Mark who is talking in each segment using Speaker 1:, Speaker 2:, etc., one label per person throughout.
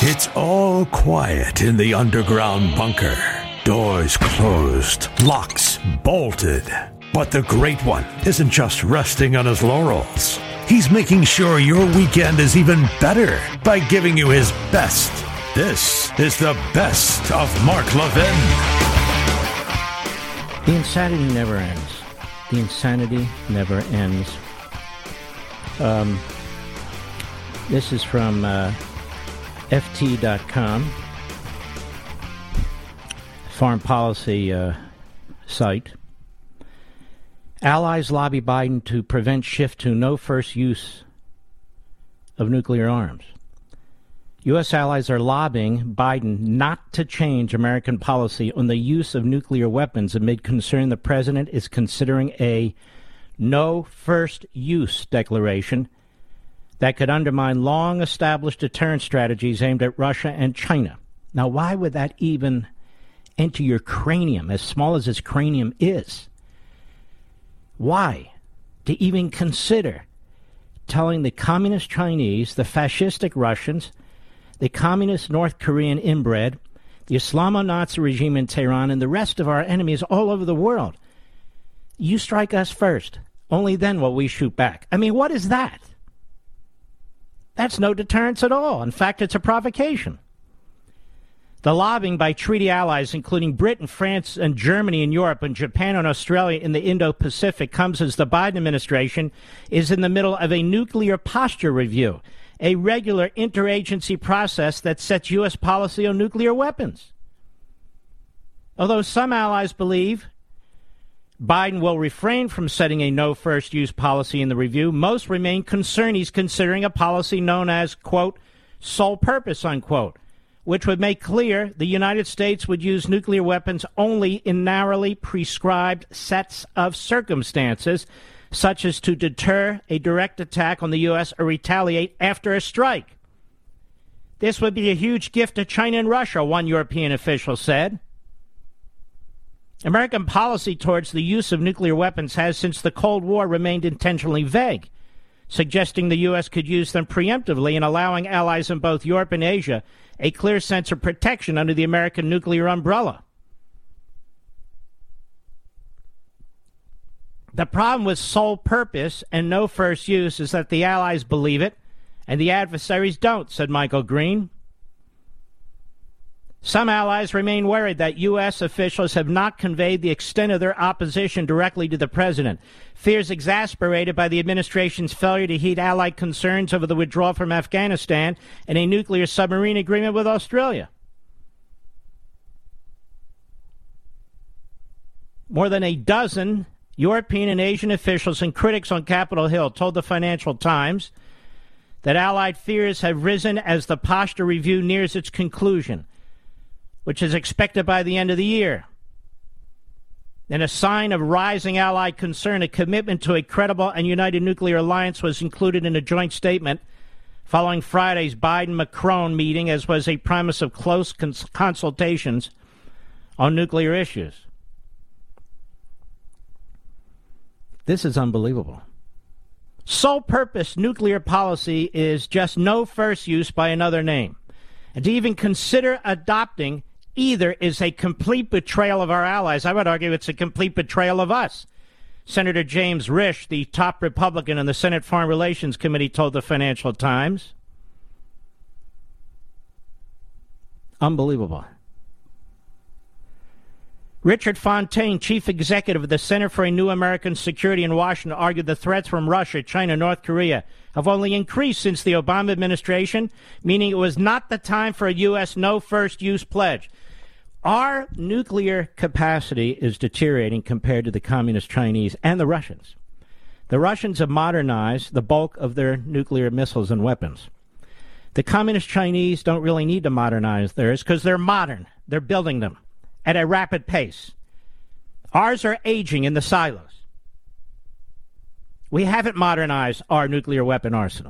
Speaker 1: It's all quiet in the underground bunker. Doors closed, locks bolted. But the Great One isn't just resting on his laurels. He's making sure your weekend is even better by giving you his best. This is the best of Mark Levin.
Speaker 2: The insanity never ends. The insanity never ends. This is from FT.com, foreign policy site. Allies lobby Biden to prevent shift to no first use of nuclear arms. U.S. allies are lobbying Biden not to change American policy on the use of nuclear weapons amid concern the president is considering a no first use declaration that could undermine long-established deterrence strategies aimed at Russia and China. Now, why would that even enter your cranium, as small as his cranium is? Why? To even consider telling the communist Chinese, the fascistic Russians, the communist North Korean inbred, the Islamo-Nazi regime in Tehran, and the rest of our enemies all over the world, you strike us first. Only then will we shoot back. I mean, what is that? That's no deterrence at all. In fact, it's a provocation. The lobbying by treaty allies, including Britain, France, and Germany in Europe, and Japan and Australia in the Indo-Pacific, comes as the Biden administration is in the middle of a nuclear posture review, a regular interagency process that sets U.S. policy on nuclear weapons. Although some allies believe Biden will refrain from setting a no first use policy in the review, most remain concerned he's considering a policy known as, quote, sole purpose, unquote, which would make clear the United States would use nuclear weapons only in narrowly prescribed sets of circumstances, such as to deter a direct attack on the U.S. or retaliate after a strike. This would be a huge gift to China and Russia, one European official said. American policy towards the use of nuclear weapons has, since the Cold War, remained intentionally vague, suggesting the U.S. could use them preemptively and allowing allies in both Europe and Asia a clear sense of protection under the American nuclear umbrella. The problem with sole purpose and no first use is that the allies believe it and the adversaries don't, said Michael Green. Some allies remain worried that U.S. officials have not conveyed the extent of their opposition directly to the president, fears exasperated by the administration's failure to heed allied concerns over the withdrawal from Afghanistan and a nuclear submarine agreement with Australia. More than a dozen European and Asian officials and critics on Capitol Hill told the Financial Times that allied fears have risen as the posture review nears its conclusion, which is expected by the end of the year. In a sign of rising allied concern, a commitment to a credible and united nuclear alliance was included in a joint statement following Friday's Biden-Macron meeting, as was a promise of close consultations on nuclear issues. This is unbelievable. Sole purpose nuclear policy is just no first use by another name. And to even consider adopting either is a complete betrayal of our allies. I would argue it's a complete betrayal of us. Senator James Risch, the top Republican in the Senate Foreign Relations Committee, told the Financial Times. Unbelievable. Richard Fontaine, chief executive of the Center for a New American Security in Washington, argued the threats from Russia, China, and North Korea have only increased since the Obama administration, meaning it was not the time for a U.S. no first use pledge. Our nuclear capacity is deteriorating compared to the communist Chinese and the Russians. The Russians have modernized the bulk of their nuclear missiles and weapons. The communist Chinese don't really need to modernize theirs because they're modern. They're building them at a rapid pace. Ours are aging in the silos. We haven't modernized our nuclear weapon arsenal.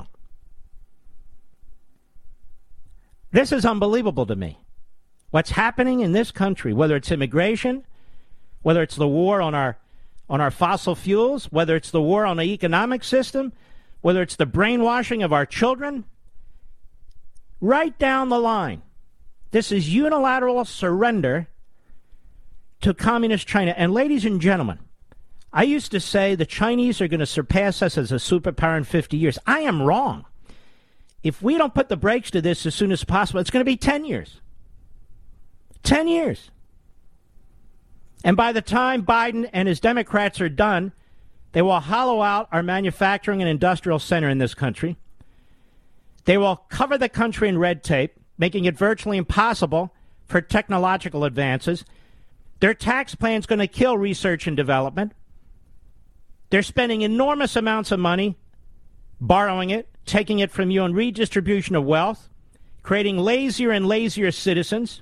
Speaker 2: This is unbelievable to me. What's happening in this country, whether it's immigration, whether it's the war on our fossil fuels, whether it's the war on the economic system, whether it's the brainwashing of our children, right down the line. This is unilateral surrender to communist China. And ladies and gentlemen, I used to say the Chinese are going to surpass us as a superpower in 50 years. I am wrong. If we don't put the brakes to this as soon as possible, it's going to be 10 years. 10 years. And by the time Biden and his Democrats are done, they will hollow out our manufacturing and industrial center in this country. They will cover the country in red tape, making it virtually impossible for technological advances. Their tax plan is going to kill research and development. They're spending enormous amounts of money, borrowing it, taking it from you on redistribution of wealth, creating lazier and lazier citizens.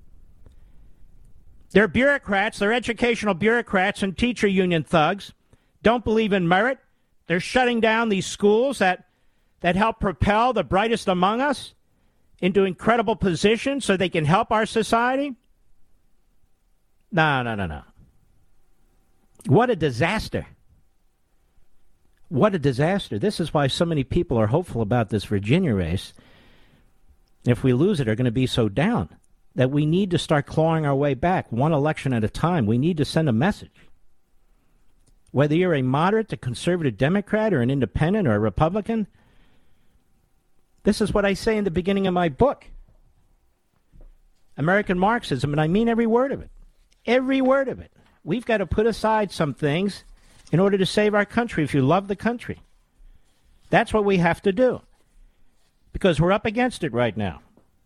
Speaker 2: Their bureaucrats, their educational bureaucrats and teacher union thugs don't believe in merit. They're shutting down these schools that help propel the brightest among us into incredible positions so they can help our society. No. What a disaster. What a disaster. This is why so many people are hopeful about this Virginia race. If we lose it, are going to be so down that we need to start clawing our way back one election at a time. We need to send a message. Whether you're a moderate to conservative Democrat or an independent or a Republican, this is what I say in the beginning of my book. American Marxism, and I mean every word of it. Every word of it. We've got to put aside some things in order to save our country if you love the country. That's what we have to do. Because we're up against it right now.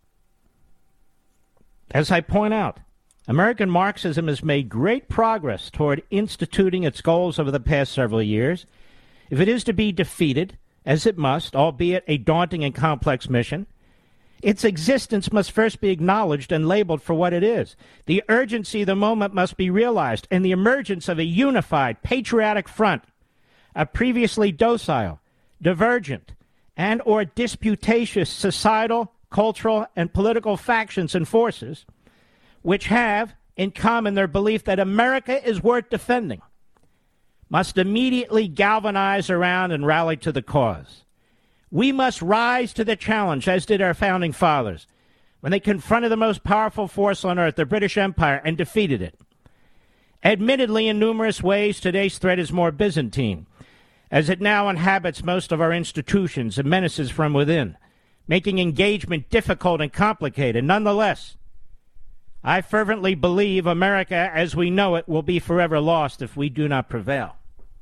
Speaker 2: As I point out, American Marxism has made great progress toward instituting its goals over the past several years. If it is to be defeated, as it must, albeit a daunting and complex mission, its existence must first be acknowledged and labeled for what it is. The urgency of the moment must be realized, and the emergence of a unified, patriotic front of previously docile, divergent, and or disputatious societal, cultural, and political factions and forces, which have in common their belief that America is worth defending, must immediately galvanize around and rally to the cause. We must rise to the challenge, as did our founding fathers, when they confronted the most powerful force on earth, the British Empire, and defeated it. Admittedly, in numerous ways, today's threat is more Byzantine, as it now inhabits most of our institutions and menaces from within, making engagement difficult and complicated. Nonetheless, I fervently believe America as we know it will be forever lost if we do not prevail.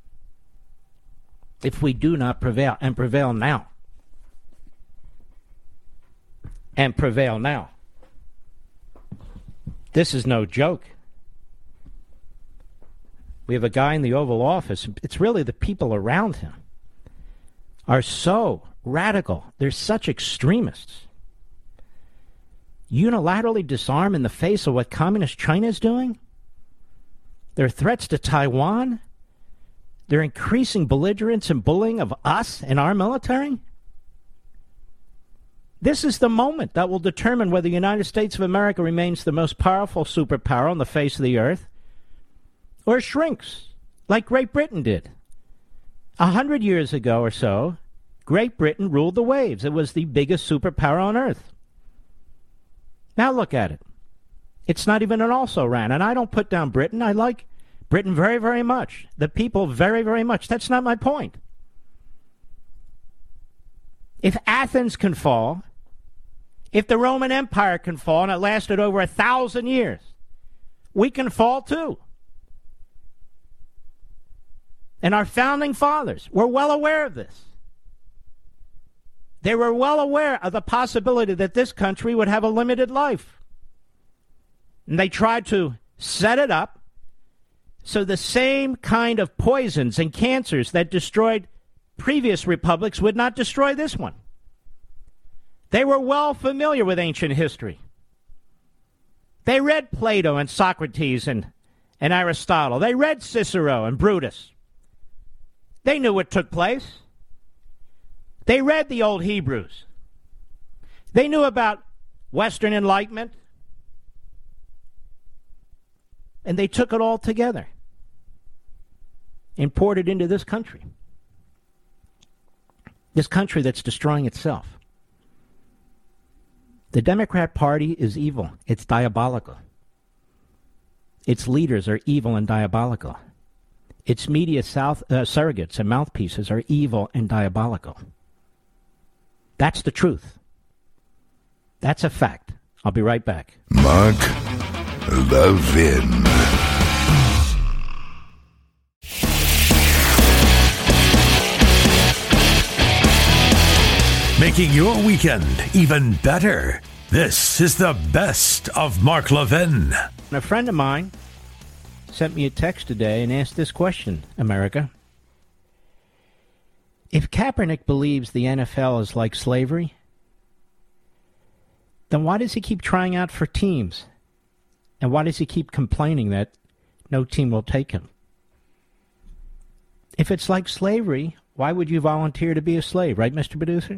Speaker 2: If we do not prevail, and prevail now. And prevail now. This is no joke. We have a guy in the Oval Office. It's really the people around him are so radical. They're such extremists. Unilaterally disarm in the face of what communist China is doing? Their threats to Taiwan? Their increasing belligerence and bullying of us and our military? This is the moment that will determine whether the United States of America remains the most powerful superpower on the face of the earth or shrinks, like Great Britain did. 100 years ago or so, Great Britain ruled the waves. It was the biggest superpower on earth. Now look at it. It's not even an also-ran, and I don't put down Britain. I like Britain very, very much. The people very, very much. That's not my point. If Athens can fall, if the Roman Empire can fall, and it lasted over 1,000 years, we can fall too. And our founding fathers were well aware of this. They were well aware of the possibility that this country would have a limited life. And they tried to set it up so the same kind of poisons and cancers that destroyed previous republics would not destroy this one. They were well familiar with ancient history. They read Plato and Socrates and Aristotle. They read Cicero and Brutus. They knew what took place. They read the old Hebrews. They knew about Western Enlightenment. And they took it all together, imported into this country. This country that's destroying itself. The Democrat Party is evil. It's diabolical. Its leaders are evil and diabolical. Its media surrogates and mouthpieces are evil and diabolical. That's the truth. That's a fact. I'll be right back.
Speaker 3: Mark Levin.
Speaker 1: Making your weekend even better. This is the best of Mark Levin.
Speaker 2: A friend of mine sent me a text today and asked this question, America. If Kaepernick believes the NFL is like slavery, then why does he keep trying out for teams? And why does he keep complaining that no team will take him? If it's like slavery, why would you volunteer to be a slave, right, Mr. Producer?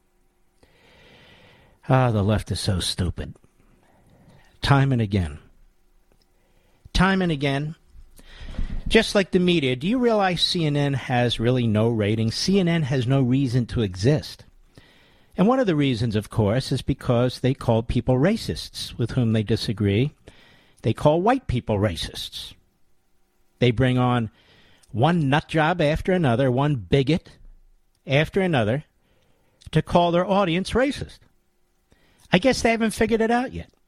Speaker 2: Ah, the left is so stupid. Time and again. Time and again. Just like the media, do you realize CNN has really no ratings? CNN has no reason to exist. And one of the reasons, of course, is because they call people racists with whom they disagree. They call white people racists. They bring on one nut job after another, one bigot after another, to call their audience racist. I guess they haven't figured it out yet.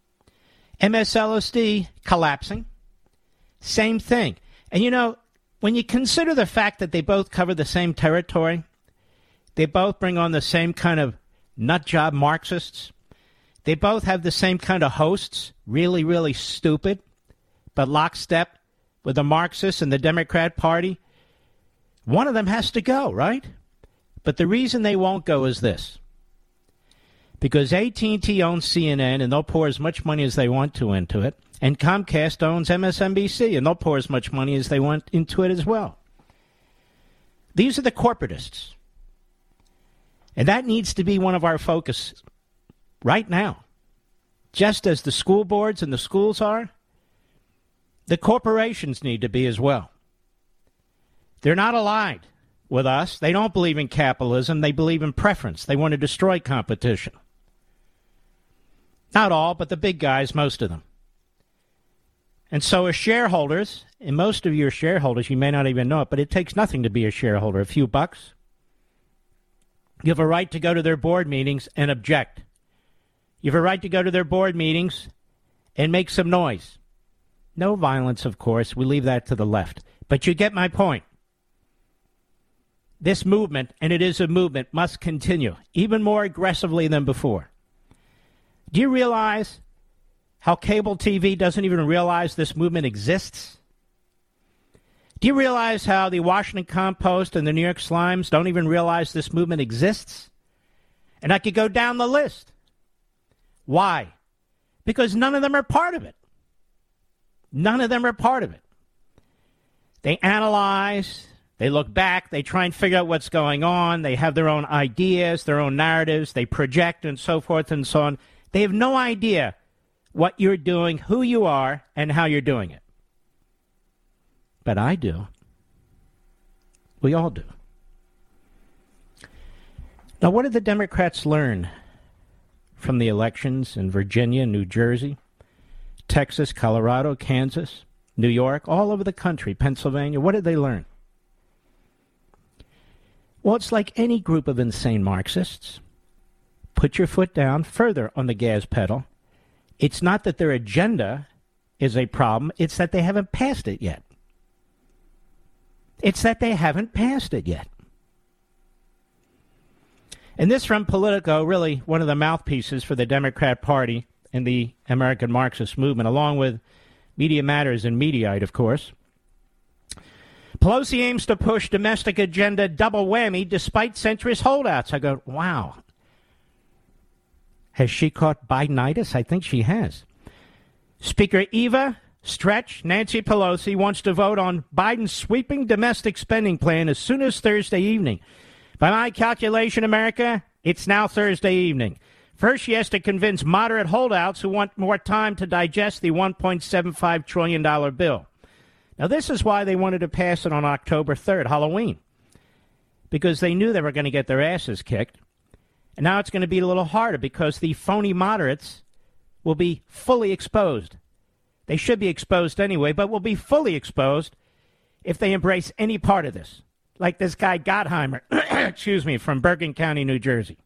Speaker 2: MSLSD collapsing. Same thing. And you know, when you consider the fact that they both cover the same territory, they both bring on the same kind of nut job Marxists, they both have the same kind of hosts, really, really stupid, but lockstep with the Marxists and the Democrat Party, one of them has to go, right? But the reason they won't go is this. Because AT&T owns CNN, and they'll pour as much money as they want to into it. And Comcast owns MSNBC, and they'll pour as much money as they want into it as well. These are the corporatists. And that needs to be one of our focuses right now. Just as the school boards and the schools are, the corporations need to be as well. They're not allied with us. They don't believe in capitalism. They believe in preference. They want to destroy competition. Not all, but the big guys, most of them. And so as shareholders, and most of you are shareholders, you may not even know it, but it takes nothing to be a shareholder, a few bucks. You have a right to go to their board meetings and object. You have a right to go to their board meetings and make some noise. No violence, of course. We leave that to the left. But you get my point. This movement, and it is a movement, must continue, even more aggressively than before. Do you realize how cable TV doesn't even realize this movement exists? Do you realize how the Washington Compost and the New York Slimes don't even realize this movement exists? And I could go down the list. Why? Because none of them are part of it. None of them are part of it. They analyze, they look back, they try and figure out what's going on, they have their own ideas, their own narratives, they project and so forth and so on. They have no idea what you're doing, who you are, and how you're doing it. But I do. We all do. Now, what did the Democrats learn from the elections in Virginia, New Jersey, Texas, Colorado, Kansas, New York, all over the country, Pennsylvania? What did they learn? Well, it's like any group of insane Marxists. Put your foot down further on the gas pedal. It's not that their agenda is a problem. It's that they haven't passed it yet. It's that they haven't passed it yet. And this from Politico, really one of the mouthpieces for the Democrat Party and the American Marxist movement, along with Media Matters and Mediaite, of course. Pelosi aims to push domestic agenda double whammy despite centrist holdouts. I go, wow. Has she caught Bidenitis? I think she has. Speaker Eva Stretch, Nancy Pelosi, wants to vote on Biden's sweeping domestic spending plan as soon as Thursday evening. By my calculation, America, it's now Thursday evening. First, she has to convince moderate holdouts who want more time to digest the $1.75 trillion bill. Now, this is why they wanted to pass it on October 3rd, Halloween, because they knew they were going to get their asses kicked. And now it's going to be a little harder because the phony moderates will be fully exposed. They should be exposed anyway, but will be fully exposed if they embrace any part of this. Like this guy Gottheimer, from Bergen County, New Jersey.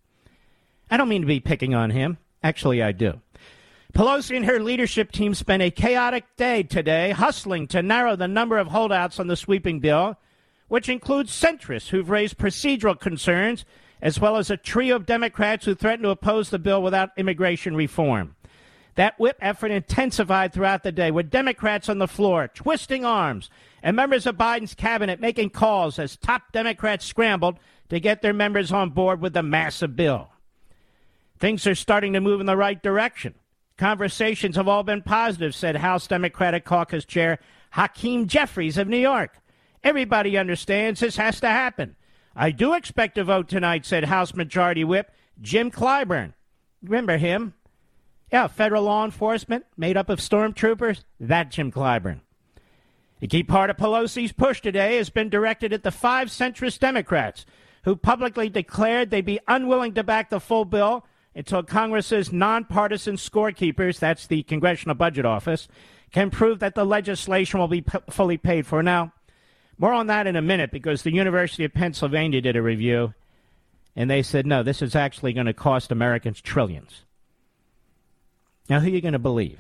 Speaker 2: I don't mean to be picking on him. Actually, I do. Pelosi and her leadership team spent a chaotic day today hustling to narrow the number of holdouts on the sweeping bill, which includes centrists who've raised procedural concerns, as well as a trio of Democrats who threaten to oppose the bill without immigration reform. That whip effort intensified throughout the day, with Democrats on the floor twisting arms and members of Biden's cabinet making calls as top Democrats scrambled to get their members on board with the massive bill. Things are starting to move in the right direction. Conversations have all been positive, said House Democratic Caucus Chair Hakeem Jeffries of New York. Everybody understands this has to happen. I do expect a vote tonight, said House Majority Whip Jim Clyburn. Remember him? Yeah, federal law enforcement made up of stormtroopers. That Jim Clyburn. A key part of Pelosi's push today has been directed at the 5 centrist Democrats who publicly declared they'd be unwilling to back the full bill until Congress's nonpartisan scorekeepers, that's the Congressional Budget Office, can prove that the legislation will be fully paid for. Now, more on that in a minute, because the University of Pennsylvania did a review, and they said, no, this is actually going to cost Americans trillions. Now, who are you going to believe?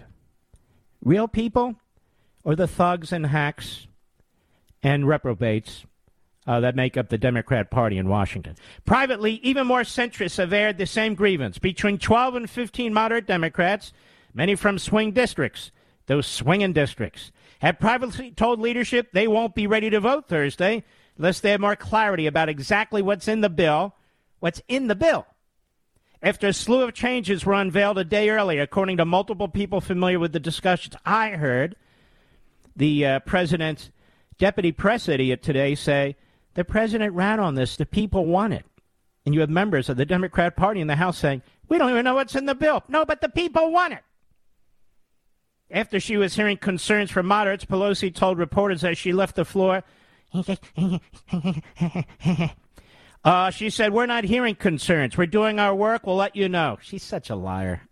Speaker 2: Real people or the thugs and hacks and reprobates that make up the Democrat Party in Washington? Privately, even more centrists have aired the same grievance. Between 12 and 15 moderate Democrats, many from swing districts, those swinging districts, have privately told leadership they won't be ready to vote Thursday unless they have more clarity about exactly what's in the bill. What's in the bill? After a slew of changes were unveiled a day earlier, according to multiple people familiar with the discussions, I heard the president's deputy press idiot today say, the president ran on this, the people want it. And you have members of the Democrat Party in the House saying, we don't even know what's in the bill. No, but the people want it. After she was hearing concerns from moderates, Pelosi told reporters as she left the floor, she said, we're not hearing concerns. We're doing our work. We'll let you know. She's such a liar.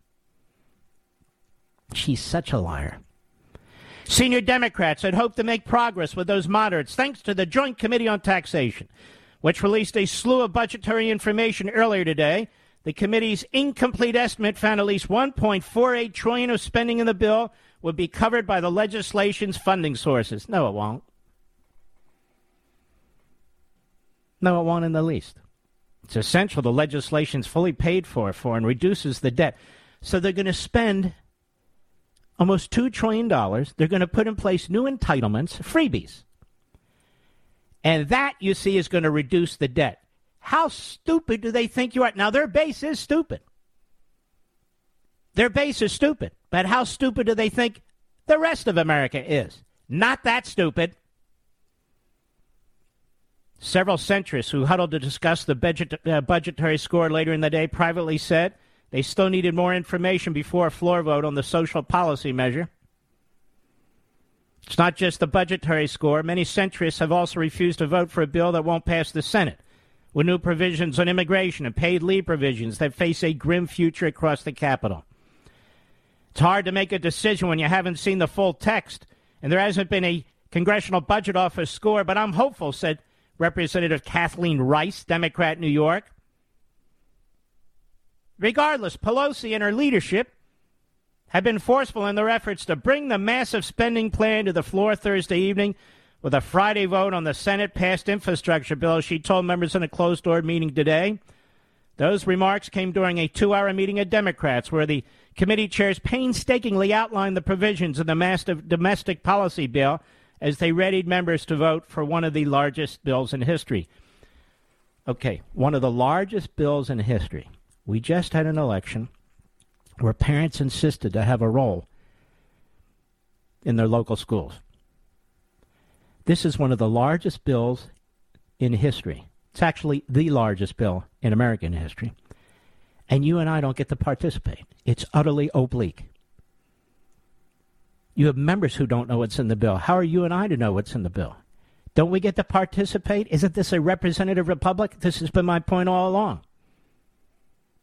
Speaker 2: She's such a liar. Senior Democrats had hoped to make progress with those moderates thanks to the Joint Committee on Taxation, which released a slew of budgetary information earlier today. The committee's incomplete estimate found at least $1.48 trillion of spending in the bill would be covered by the legislation's funding sources. No, it won't. No, it won't in the least. It's essential the legislation's fully paid for and reduces the debt. So they're going to spend almost $2 trillion. They're going to put in place new entitlements, freebies. And that, you see, is going to reduce the debt. How stupid do they think you are? Now, their base is stupid. Their base is stupid. But how stupid do they think the rest of America is? Not that stupid. Several centrists who huddled to discuss the budgetary score later in the day privately said they still needed more information before a floor vote on the social policy measure. It's not just the budgetary score. Many centrists have also refused to vote for a bill that won't pass the Senate, with new provisions on immigration and paid leave provisions that face a grim future across the Capitol. It's hard to make a decision when you haven't seen the full text, and there hasn't been a Congressional Budget Office score, but I'm hopeful, said Representative Kathleen Rice, Democrat, New York. Regardless, Pelosi and her leadership have been forceful in their efforts to bring the massive spending plan to the floor Thursday evening with a Friday vote on the Senate-passed infrastructure bill, she told members in a closed-door meeting today. Those remarks came during a 2-hour meeting of Democrats where the committee chairs painstakingly outlined the provisions of the massive domestic policy bill as they readied members to vote for one of the largest bills in history. Okay, one of the largest bills in history. We just had an election where parents insisted to have a role in their local schools. This is one of the largest bills in history. It's actually the largest bill in American history. And you and I don't get to participate. It's utterly oblique. You have members who don't know what's in the bill. How are you and I to know what's in the bill? Don't we get to participate? Isn't this a representative republic? This has been my point all along.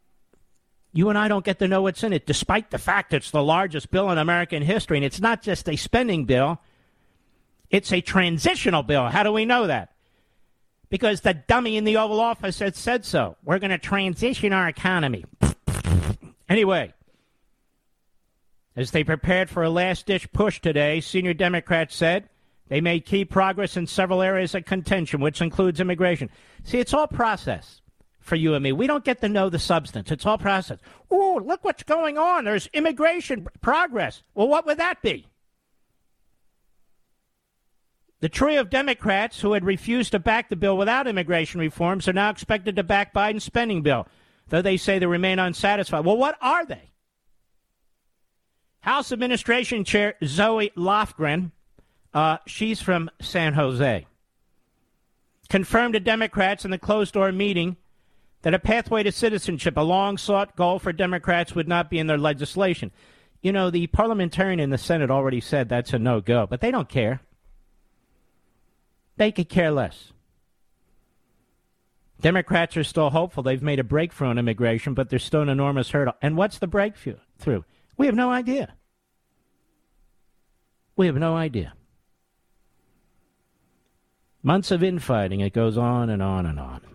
Speaker 2: You and I don't get to know what's in it, despite the fact it's the largest bill in American history. And it's not just a spending bill. It's a transitional bill. How do we know that? Because the dummy in the Oval Office had said so. We're going to transition our economy. Anyway, as they prepared for a last-ditch push today, senior Democrats said they made key progress in several areas of contention, which includes immigration. See, it's all process for you and me. We don't get to know the substance. It's all process. Ooh, look what's going on. There's immigration progress. Well, what would that be? The trio of Democrats who had refused to back the bill without immigration reforms are now expected to back Biden's spending bill, though they say they remain unsatisfied. Well, what are they? House Administration Chair Zoe Lofgren, she's from San Jose, confirmed to Democrats in the closed-door meeting that a pathway to citizenship, a long-sought goal for Democrats, would not be in their legislation. You know, the parliamentarian in the Senate already said that's a no-go, but they don't care. They could care less. Democrats are still hopeful they've made a breakthrough on immigration, but there's still an enormous hurdle. And what's the breakthrough? We have no idea. We have no idea. Months of infighting. It goes on and on and on.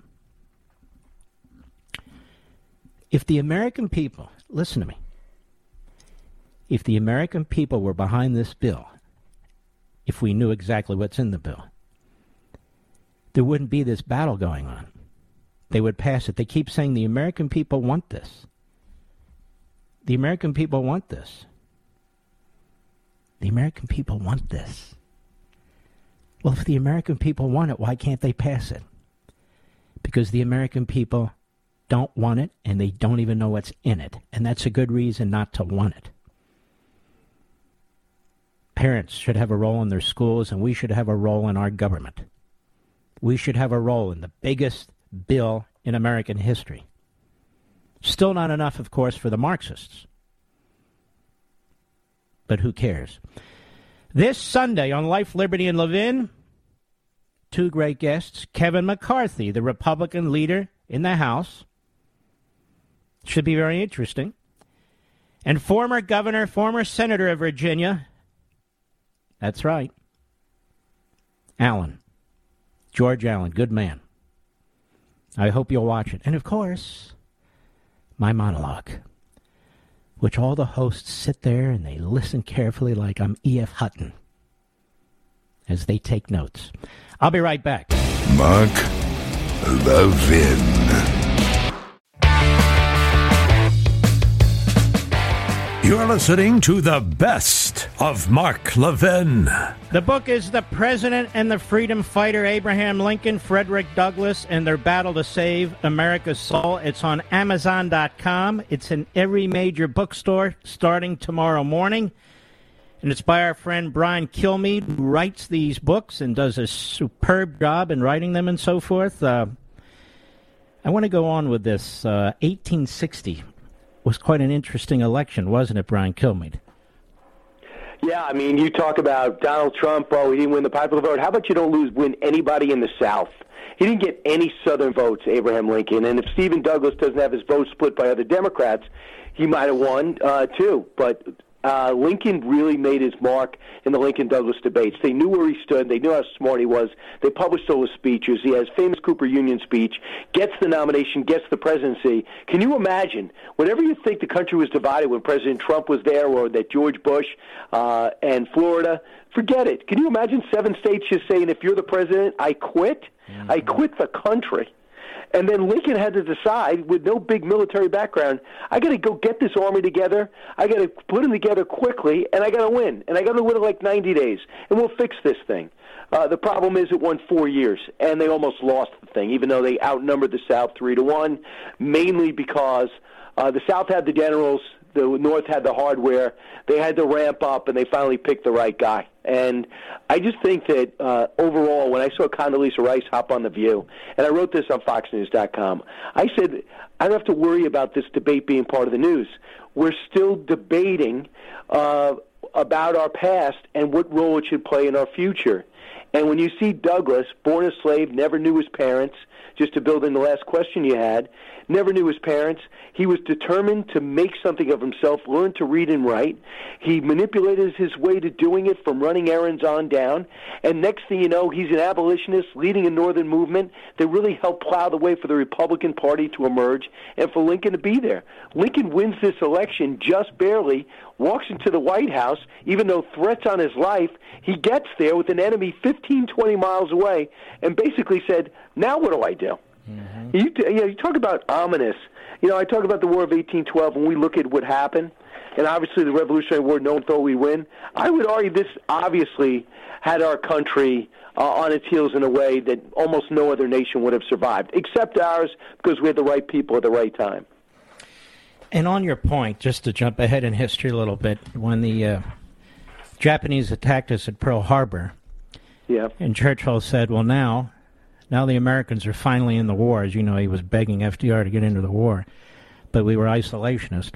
Speaker 2: If the American people, listen to me, if the American people were behind this bill, if we knew exactly what's in the bill, there wouldn't be this battle going on. They would pass it. They keep saying the American people want this. The American people want this. The American people want this. Well, if the American people want it, why can't they pass it? Because the American people don't want it, and they don't even know what's in it. And that's a good reason not to want it. Parents should have a role in their schools, and we should have a role in our government. We should have a role in the biggest bill in American history. Still not enough, of course, for the Marxists. But who cares? This Sunday on Life, Liberty, and Levin, two great guests. Kevin McCarthy, the Republican leader in the House. Should be very interesting. And former governor, former senator of Virginia. That's right. Allen. George Allen, good man. I hope you'll watch it. And, of course, my monologue, which all the hosts sit there and they listen carefully like I'm E.F. Hutton as they take notes. I'll be right back.
Speaker 3: Mark Levin.
Speaker 1: You're listening to the best of Mark Levin.
Speaker 2: The book is The President and the Freedom Fighter, Abraham Lincoln, Frederick Douglass, and their battle to save America's soul. It's on Amazon.com. It's in every major bookstore starting tomorrow morning. And it's by our friend Brian Kilmeade, who writes these books and does a superb job in writing them and so forth. I want to go on with this. 1860 was quite an interesting election, wasn't it, Brian Kilmeade?
Speaker 4: Yeah, I mean, you talk about Donald Trump, he didn't win the popular vote. How about you don't win anybody in the South? He didn't get any Southern votes, Abraham Lincoln. And if Stephen Douglas doesn't have his vote split by other Democrats, he might have won, too. But Lincoln really made his mark in the Lincoln-Douglas debates. They knew where he stood. They knew how smart he was. They published all his speeches. He has famous Cooper Union speech, gets the nomination, gets the presidency. Can you imagine, whenever you think the country was divided when President Trump was there or that George Bush and Florida, forget it. Can you imagine 7 states just saying, if you're the president, I quit? Mm-hmm. I quit the country. And then Lincoln had to decide, with no big military background, I got to go get this army together, I got to put them together quickly, and I got to win. And I got to win in like 90 days, and we'll fix this thing. The problem is it won 4 years, and they almost lost the thing, even though they outnumbered the South 3-1, mainly because the South had the generals, the North had the hardware. They had to ramp up, and they finally picked the right guy. And I just think that overall, when I saw Condoleezza Rice hop on The View, and I wrote this on FoxNews.com, I said, I don't have to worry about this debate being part of the news. We're still debating about our past and what role it should play in our future. And when you see Douglas, born a slave, never knew his parents, just to build in the last question you had, never knew his parents. He was determined to make something of himself, learn to read and write. He manipulated his way to doing it from running errands on down. And next thing you know, he's an abolitionist leading a northern movement that really helped plow the way for the Republican Party to emerge and for Lincoln to be there. Lincoln wins this election just barely, walks into the White House, even though threats on his life, he gets there with an enemy 15, 20 miles away and basically said, now what do I do? Mm-hmm. You talk about ominous. I talk about the War of 1812 when we look at what happened, and obviously the Revolutionary War, no one thought we'd win. I would argue this obviously had our country on its heels in a way that almost no other nation would have survived, except ours, because we had the right people at the right time.
Speaker 2: And on your point, just to jump ahead in history a little bit, when the Japanese attacked us at Pearl Harbor, and Churchill said, well, now the Americans are finally in the war. As you know, he was begging FDR to get into the war, but we were isolationist.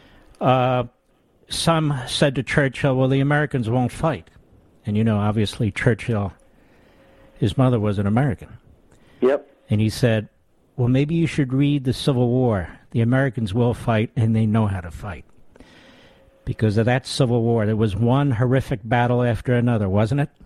Speaker 2: Some said to Churchill, well, the Americans won't fight. And obviously Churchill, his mother was an American.
Speaker 4: Yep.
Speaker 2: And he said, well, maybe you should read the Civil War. The Americans will fight, and they know how to fight. Because of that Civil War, there was one horrific battle after another, wasn't it?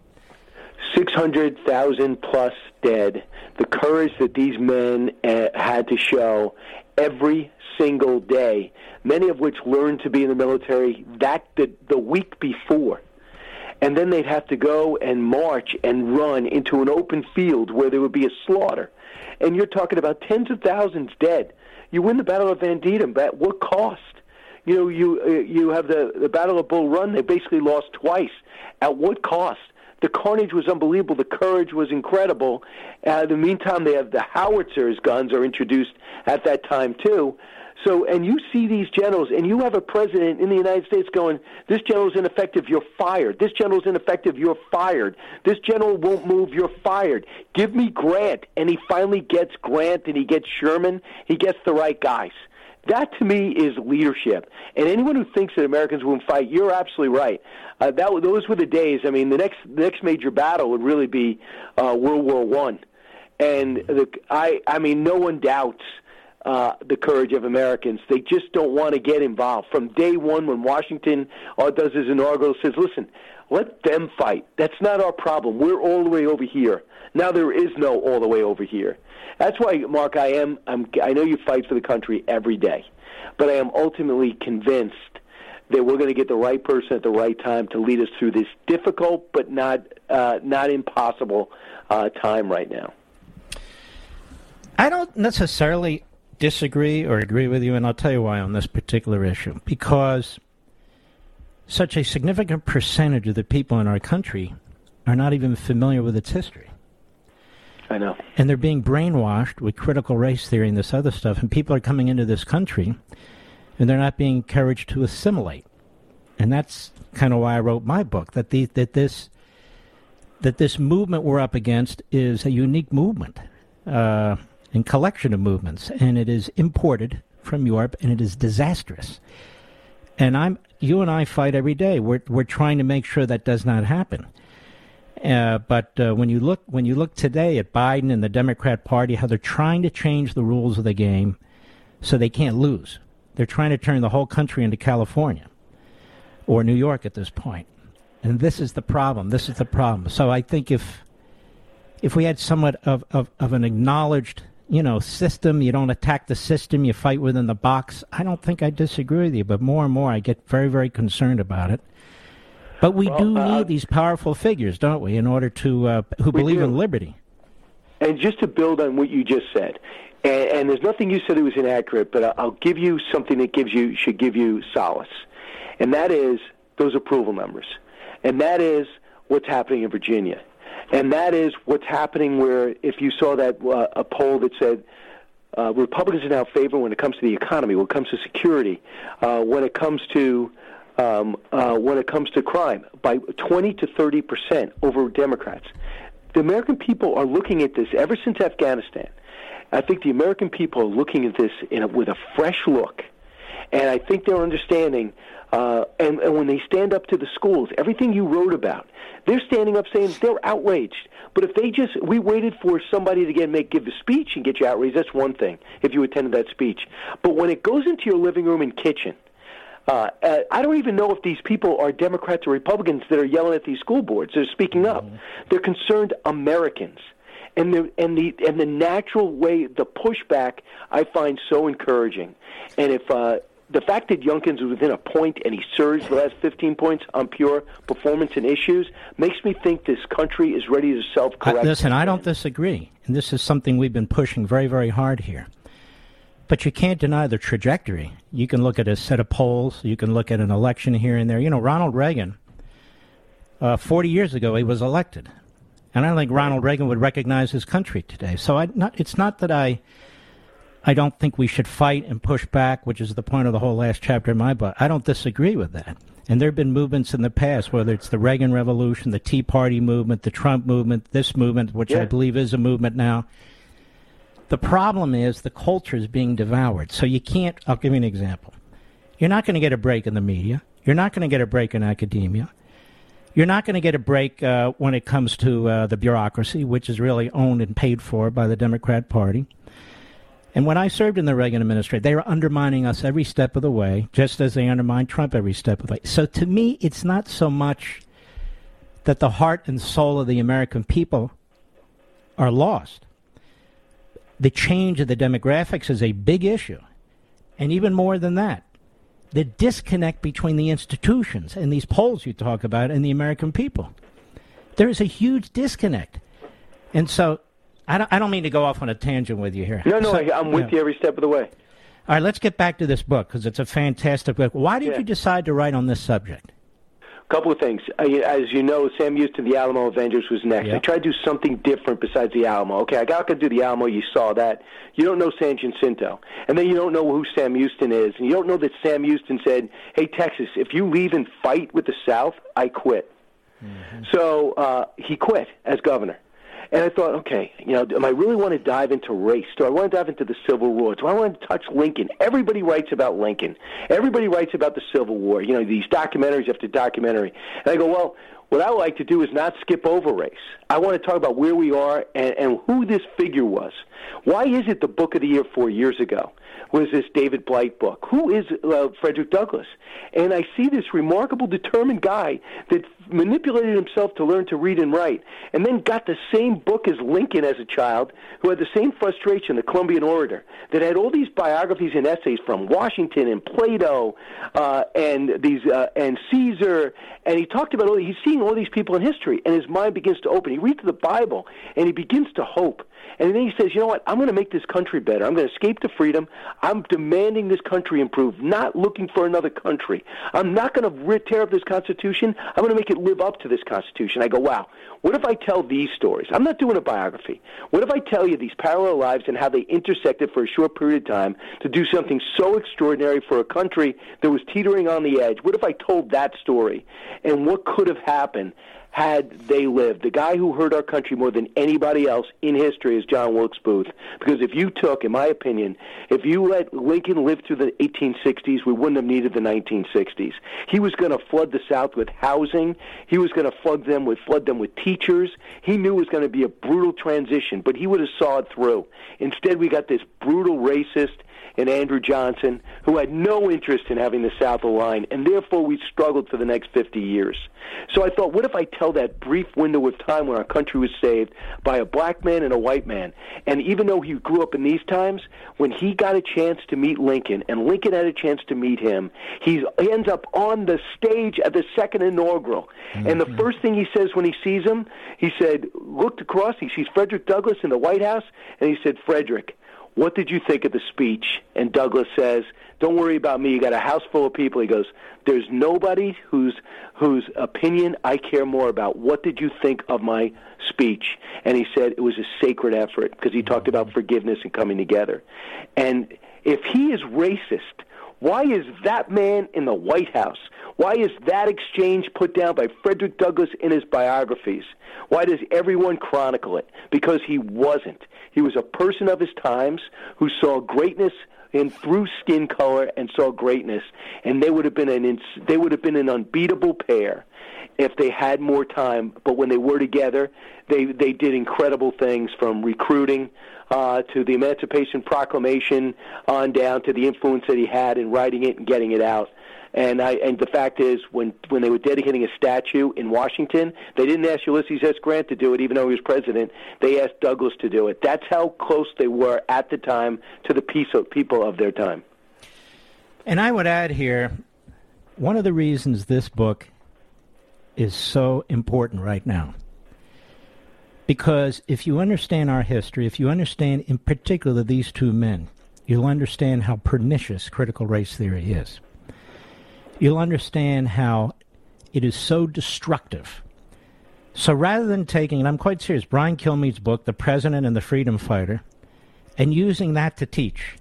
Speaker 4: 600,000 plus dead. The courage that these men had to show every single day, many of which learned to be in the military the week before. And then they'd have to go and march and run into an open field where there would be a slaughter. And you're talking about tens of thousands dead. You win the Battle of Antietam, but at what cost? You have the Battle of Bull Run. They basically lost twice. At what cost? The carnage was unbelievable. The courage was incredible. In the meantime, they have the howitzers guns are introduced at that time too. So, and you see these generals, and you have a president in the United States going, this general's ineffective, you're fired. This general's ineffective, you're fired. This general won't move, you're fired. Give me Grant. And he finally gets Grant, and he gets Sherman. He gets the right guys. That, to me, is leadership. And anyone who thinks that Americans won't fight, you're absolutely right. Those were the days. I mean, the next major battle would really be World War I. And no one doubts the courage of Americans. They just don't want to get involved. From day one, when Washington does his inaugural, says, listen, let them fight. That's not our problem. We're all the way over here. Now there is no all the way over here. That's why, Mark, I know you fight for the country every day, but I am ultimately convinced that we're going to get the right person at the right time to lead us through this difficult but not impossible time right now.
Speaker 2: I don't necessarily disagree or agree with you, and I'll tell you why on this particular issue. Because such a significant percentage of the people in our country are not even familiar with its history.
Speaker 4: I know.
Speaker 2: And they're being brainwashed with critical race theory and this other stuff, and people are coming into this country, and they're not being encouraged to assimilate. And that's kind of why I wrote my book, that this movement we're up against is a unique movement. And collection of movements, and it is imported from Europe, and it is disastrous. And you and I fight every day. We're trying to make sure that does not happen. But when you look today at Biden and the Democrat Party, how they're trying to change the rules of the game so they can't lose. They're trying to turn the whole country into California or New York at this point. And this is the problem. So I think if we had somewhat of an acknowledged system, you don't attack the system, you fight within the box, I don't think I disagree with you, but more and more I get very, very concerned about it. But we do need these powerful figures, don't we, in order to who believe in liberty.
Speaker 4: And just to build on what you just said, and there's nothing you said that was inaccurate, but I'll give you something that should give you solace, and that is those approval numbers, and that is what's happening in Virginia. And that is what's happening where, if you saw that a poll that said Republicans are now favored when it comes to the economy, when it comes to security, when it comes to crime, by 20 to 30% over Democrats. The American people are looking at this ever since Afghanistan. I think the American people are looking at this with a fresh look, And I think they're understanding, and when they stand up to the schools, everything you wrote about, they're standing up saying they're outraged. But if we waited for somebody to give the speech and get you outraged, that's one thing, if you attended that speech. But when it goes into your living room and kitchen, I don't even know if these people are Democrats or Republicans that are yelling at these school boards. They're speaking up. They're concerned Americans. And the natural way, the pushback, I find so encouraging. And if the fact that Youngkin was within a point and he surged the last 15 points on pure performance and issues makes me think this country is ready to self-correct.
Speaker 2: Listen, I don't disagree. And this is something we've been pushing very, very hard here. But you can't deny the trajectory. You can look at a set of polls. You can look at an election here and there. You know, Ronald Reagan, 40 years ago, he was elected. And I don't think Ronald Reagan would recognize his country today. So it's not that I don't think we should fight and push back, which is the point of the whole last chapter in my book. I don't disagree with that. And there have been movements in the past, whether it's the Reagan Revolution, the Tea Party movement, the Trump movement, this movement, which I believe is a movement now. The problem is the culture is being devoured. So you can't, I'll give you an example. You're not going to get a break in the media. You're not going to get a break in academia. You're not going to get a break when it comes to the bureaucracy, which is really owned and paid for by the Democrat Party. And when I served in the Reagan administration, they were undermining us every step of the way, just as they undermined Trump every step of the way. So to me, it's not so much that the heart and soul of the American people are lost. The change of the demographics is a big issue. And even more than that, the disconnect between the institutions and these polls you talk about and the American people. There is a huge disconnect. And so I don't mean to go off on a tangent with you here.
Speaker 4: No, I'm with you every step of the way.
Speaker 2: All right, let's get back to this book because it's a fantastic book. Why did you decide to write on this subject?
Speaker 4: Couple of things. As you know, Sam Houston, the Alamo Avengers, was next. I tried to do something different besides the Alamo. Okay, I got to do the Alamo. You saw that. You don't know San Jacinto. And then you don't know who Sam Houston is. And you don't know that Sam Houston said, hey, Texas, if you leave and fight with the South, I quit. Mm-hmm. So he quit as governor. And I thought, okay, do I really want to dive into race? Do I want to dive into the Civil War? Do I want to touch Lincoln? Everybody writes about Lincoln. Everybody writes about the Civil War. These documentaries after documentary. And I go, well, what I like to do is not skip over race. I want to talk about where we are and who this figure was. Why is it the book of the year 4 years ago was this David Blight book? Who is Frederick Douglass? And I see this remarkable, determined guy that manipulated himself to learn to read and write, and then got the same book as Lincoln as a child, who had the same frustration, the Columbian Orator, that had all these biographies and essays from Washington and Plato and Caesar, and he talked about he's seeing all these people in history, and his mind begins to open. He reads the Bible, and he begins to hope. And then he says, you know what, I'm going to make this country better. I'm going to escape to freedom. I'm demanding this country improve, not looking for another country. I'm not going to tear up this Constitution. I'm going to make it live up to this Constitution. I go, wow, what if I tell these stories? I'm not doing a biography. What if I tell you these parallel lives and how they intersected for a short period of time to do something so extraordinary for a country that was teetering on the edge? What if I told that story? And what could have happened had they lived? The guy who hurt our country more than anybody else in history is John Wilkes Booth. Because if you took, in my opinion, if you let Lincoln live through the 1860s, we wouldn't have needed the 1960s. He was going to flood the South with housing. He was going to flood them with teachers. He knew it was going to be a brutal transition, but he would have saw it through. Instead, we got this brutal racist in Andrew Johnson, who had no interest in having the South align, and therefore we struggled for the next 50 years. So I thought, what if I tell that brief window of time when our country was saved by a black man and a white man? And even though he grew up in these times, when he got a chance to meet Lincoln, and Lincoln had a chance to meet him, he ends up on the stage at the second inaugural. Mm-hmm. And the first thing he says when he sees him, he said, looked across, he sees Frederick Douglass in the White House, and he said, Frederick, what did you think of the speech? And Douglass says, don't worry about me. You got a house full of people. He goes, there's nobody whose opinion I care more about. What did you think of my speech? And he said it was a sacred effort because he talked about forgiveness and coming together. And if he is racist, why is that man in the White House? Why is that exchange put down by Frederick Douglass in his biographies? Why does everyone chronicle it? Because he wasn't. He was a person of his times who saw greatness in through skin color and saw greatness, and they would have been an unbeatable pair if they had more time. But when they were together, they did incredible things, from recruiting to the Emancipation Proclamation on down to the influence that he had in writing it and getting it out. And the fact is, when they were dedicating a statue in Washington, they didn't ask Ulysses S. Grant to do it, even though he was president. They asked Douglas to do it. That's how close they were at the time to the people of their time.
Speaker 2: And I would add here, one of the reasons this book is so important right now, because if you understand our history, if you understand in particular these two men, you'll understand how pernicious critical race theory is. You'll understand how it is so destructive. So rather than taking, and I'm quite serious, Brian Kilmeade's book, The President and the Freedom Fighter, and using that to teach,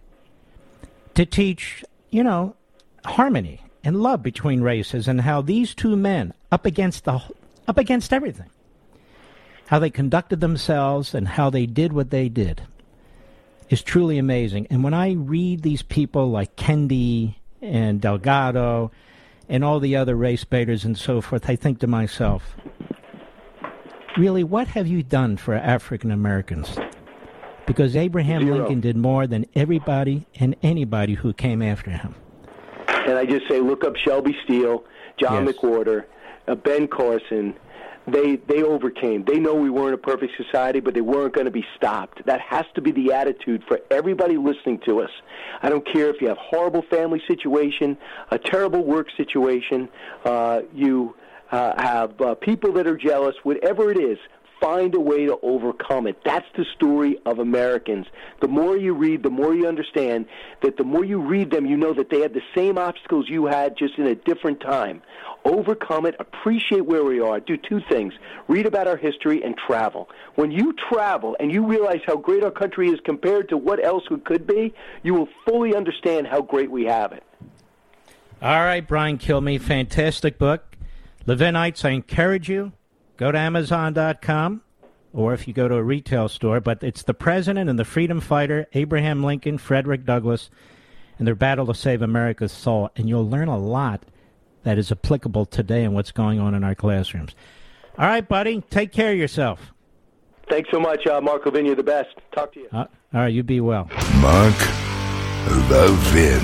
Speaker 2: harmony and love between races, and how these two men, up against everything, how they conducted themselves and how they did what they did, is truly amazing. And when I read these people like Kendi and Delgado and all the other race baiters and so forth, I think to myself, really, what have you done for African Americans? Because Abraham Lincoln did more than everybody and anybody who came after him.
Speaker 4: And I just say, look up Shelby Steele, John McWhorter, Ben Carson. They overcame. They know we weren't a perfect society, but they weren't going to be stopped. That has to be the attitude for everybody listening to us. I don't care if you have a horrible family situation, a terrible work situation, you have people that are jealous, whatever it is, find a way to overcome it. That's the story of Americans. The more you read, the more you understand that the more you read them, you know that they had the same obstacles you had, just in a different time. Overcome it, appreciate where we are, do two things: read about our history and travel. When you travel and you realize how great our country is compared to what else it could be, you will fully understand how great we have it.
Speaker 2: All right, Brian Kilmeade, fantastic book. Levinites, I encourage you, go to Amazon.com, or if you go to a retail store, but it's The President and the Freedom Fighter, Abraham Lincoln, Frederick Douglass, and their battle to save America's soul, and you'll learn a lot that is applicable today and what's going on in our classrooms. All right, buddy, take care of yourself.
Speaker 4: Thanks so much, Mark Levin. You're the best. Talk to you.
Speaker 2: All right, you be well.
Speaker 3: Mark Levin.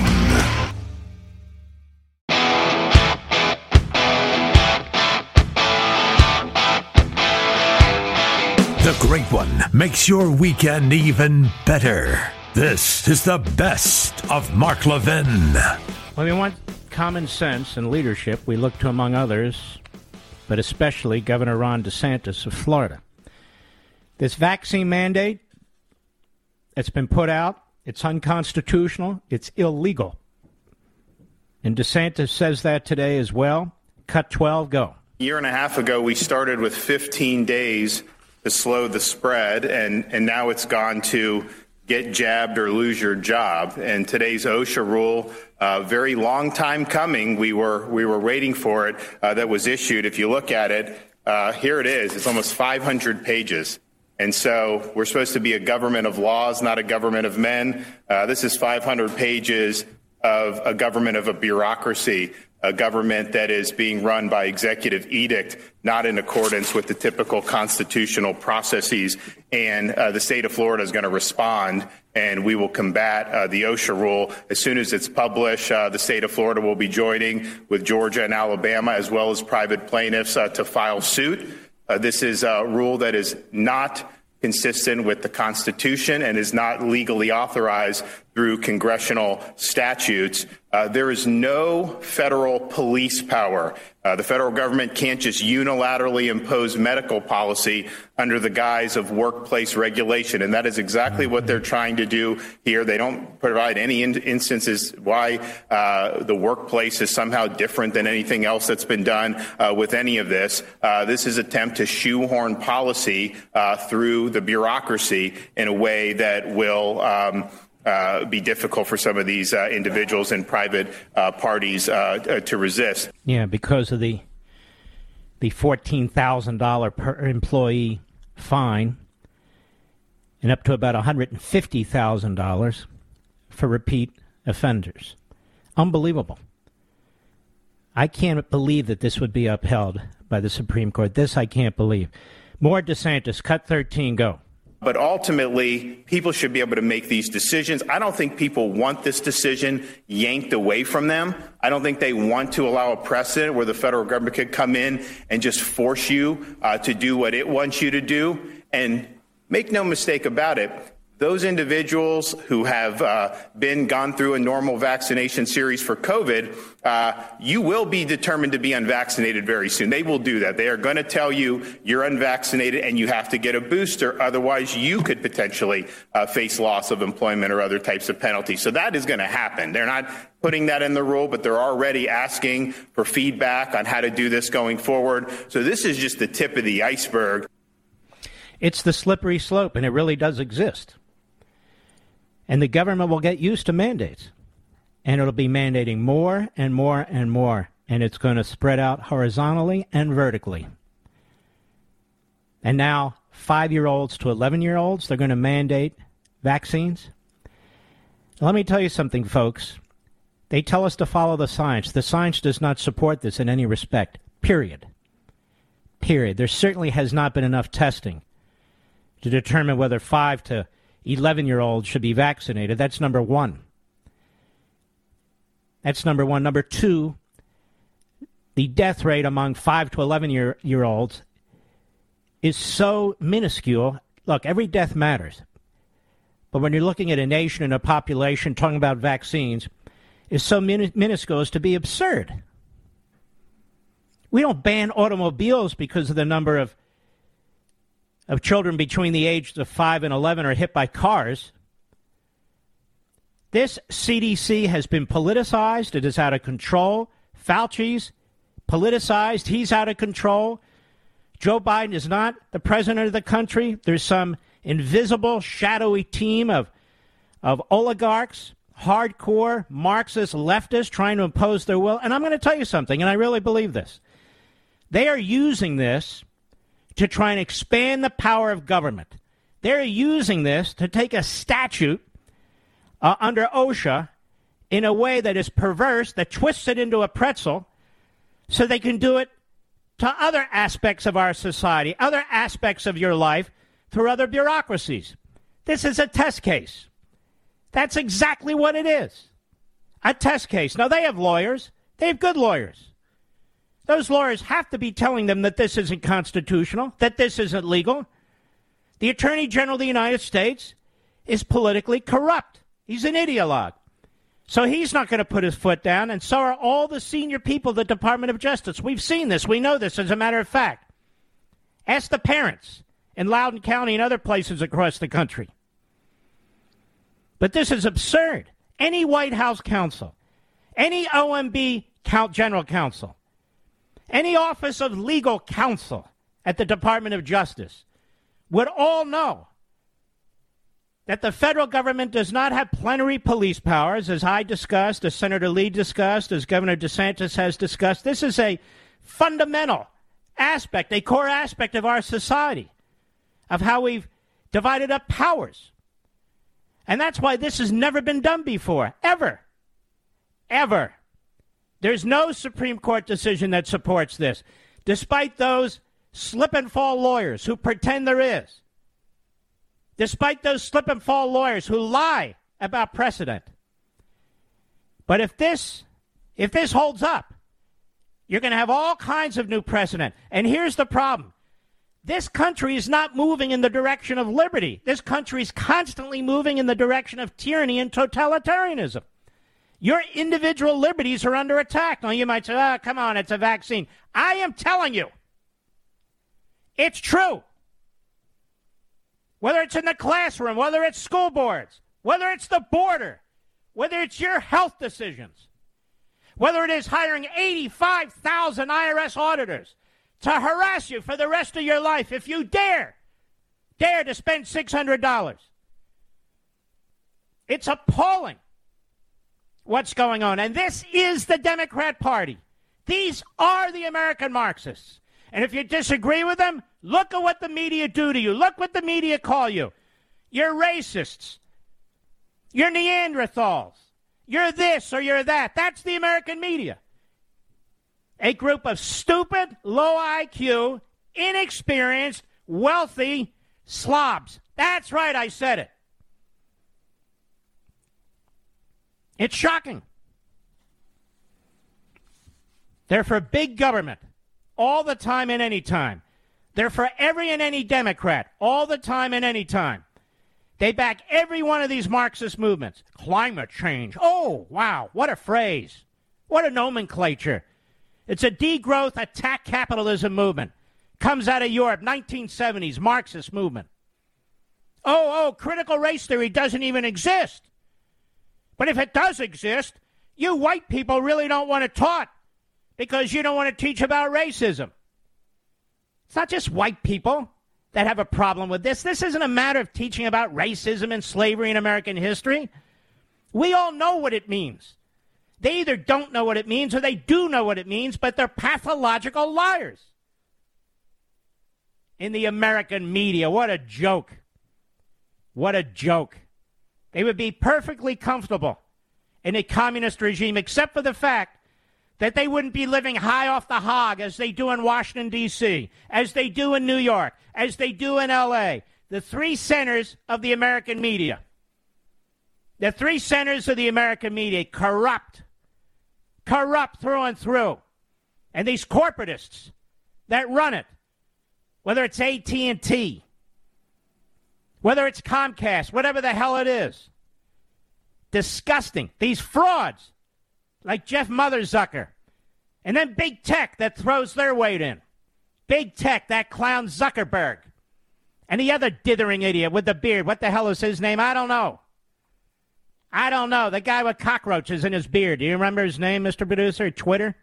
Speaker 1: The Great One makes your weekend even better. This is the best of Mark Levin.
Speaker 2: When we want common sense and leadership, we look to, among others, but especially Governor Ron DeSantis of Florida. This vaccine mandate that's been put out, it's unconstitutional, it's illegal. And DeSantis says that today as well. Cut 12, go.
Speaker 5: A year and a half ago, we started with 15 days to slow the spread, and now it's gone to get jabbed or lose your job. And today's OSHA rule, very long time coming. We were waiting for it. That was issued. If you look at it, here it is. It's almost 500 pages. And so we're supposed to be a government of laws, not a government of men. This is 500 pages of a government of a bureaucracy, a government that is being run by executive edict, not in accordance with the typical constitutional processes. And the state of Florida is going to respond, and we will combat the OSHA rule. As soon as it's published, the state of Florida will be joining with Georgia and Alabama, as well as private plaintiffs, to file suit. This is a rule that is not consistent with the Constitution and is not legally authorized through congressional statutes. There is no federal police power. The federal government can't just unilaterally impose medical policy under the guise of workplace regulation, and that is exactly what they're trying to do here. They don't provide any instances why the workplace is somehow different than anything else that's been done with any of this. This is an attempt to shoehorn policy through the bureaucracy in a way that will be difficult for some of these individuals and private parties to resist.
Speaker 2: Yeah, because of the $14,000 per employee fine and up to about $150,000 for repeat offenders. Unbelievable. I can't believe that this would be upheld by the Supreme Court. This I can't believe. More DeSantis, cut 13, go.
Speaker 5: But ultimately, people should be able to make these decisions. I don't think people want this decision yanked away from them. I don't think they want to allow a precedent where the federal government could come in and just force you to do what it wants you to do. And make no mistake about it, those individuals who have gone through a normal vaccination series for COVID, you will be determined to be unvaccinated very soon. They will do that. They are going to tell you you're unvaccinated and you have to get a booster. Otherwise, you could potentially face loss of employment or other types of penalties. So that is going to happen. They're not putting that in the rule, but they're already asking for feedback on how to do this going forward. So this is just the tip of the iceberg.
Speaker 2: It's the slippery slope, and it really does exist. And the government will get used to mandates. And it'll be mandating more and more and more. And it's going to spread out horizontally and vertically. And now, 5-year-olds to 11-year-olds, they're going to mandate vaccines. Let me tell you something, folks. They tell us to follow the science. The science does not support this in any respect. Period. There certainly has not been enough testing to determine whether 5 to 11-year-olds should be vaccinated. That's number one. Number two, the death rate among 5 to 11-year-olds is so minuscule. Look, every death matters. But when you're looking at a nation and a population talking about vaccines, is so minuscule as to be absurd. We don't ban automobiles because of the number of children between the ages of 5 and 11 are hit by cars. This CDC has been politicized. It is out of control. Fauci's politicized. He's out of control. Joe Biden is not the president of the country. There's some invisible, shadowy team of oligarchs, hardcore, Marxist, leftists trying to impose their will. And I'm going to tell you something, and I really believe this. They are using this to try and expand the power of government. They're using this to take a statute under OSHA in a way that is perverse, that twists it into a pretzel, so they can do it to other aspects of our society, other aspects of your life, through other bureaucracies. This is a test case. That's exactly what it is. A test case. Now, they have lawyers. They have good lawyers. Those lawyers have to be telling them that this isn't constitutional, that this isn't legal. The Attorney General of the United States is politically corrupt. He's an ideologue. So he's not going to put his foot down, and so are all the senior people at the Department of Justice. We've seen this. We know this, as a matter of fact. Ask the parents in Loudoun County and other places across the country. But this is absurd. Any White House counsel, any OMB general counsel, any Office of Legal Counsel at the Department of Justice would all know that the federal government does not have plenary police powers, as I discussed, as Senator Lee discussed, as Governor DeSantis has discussed. This is a fundamental aspect, a core aspect of our society, of how we've divided up powers. And that's why this has never been done before, ever. Ever. There's no Supreme Court decision that supports this, despite those slip-and-fall lawyers who pretend there is, despite those slip-and-fall lawyers who lie about precedent. But if this holds up, you're going to have all kinds of new precedent. And here's the problem. This country is not moving in the direction of liberty. This country is constantly moving in the direction of tyranny and totalitarianism. Your individual liberties are under attack. Now, you might say, oh, come on, it's a vaccine. I am telling you, it's true. Whether it's in the classroom, whether it's school boards, whether it's the border, whether it's your health decisions, whether it is hiring 85,000 IRS auditors to harass you for the rest of your life if you dare to spend $600. It's appalling what's going on. And this is the Democrat Party. These are the American Marxists. And if you disagree with them, look at what the media do to you. Look what the media call you. You're racists. You're Neanderthals. You're this or you're that. That's the American media. A group of stupid, low IQ, inexperienced, wealthy slobs. That's right, I said it. It's shocking. They're for big government all the time and any time. They're for every and any Democrat all the time and any time. They back every one of these Marxist movements. Climate change. Oh, wow, what a phrase. What a nomenclature. It's a degrowth attack capitalism movement. Comes out of Europe, 1970s, Marxist movement. Oh, critical race theory doesn't even exist. But if it does exist, you white people really don't want it taught because you don't want to teach about racism. It's not just white people that have a problem with this. This isn't a matter of teaching about racism and slavery in American history. We all know what it means. They either don't know what it means or they do know what it means, but they're pathological liars. In the American media, what a joke. What a joke. They would be perfectly comfortable in a communist regime, except for the fact that they wouldn't be living high off the hog as they do in Washington, D.C., as they do in New York, as they do in L.A., the three centers of the American media. The three centers of the American media, corrupt through and through. And these corporatists that run it, whether it's AT&T, whether it's Comcast, whatever the hell it is, disgusting. These frauds like Jeff Motherzucker, and then big tech that throws their weight in. Big tech, that clown Zuckerberg, and the other dithering idiot with the beard. What the hell is his name? I don't know. The guy with cockroaches in his beard. Do you remember his name, Mr. Producer? Twitter?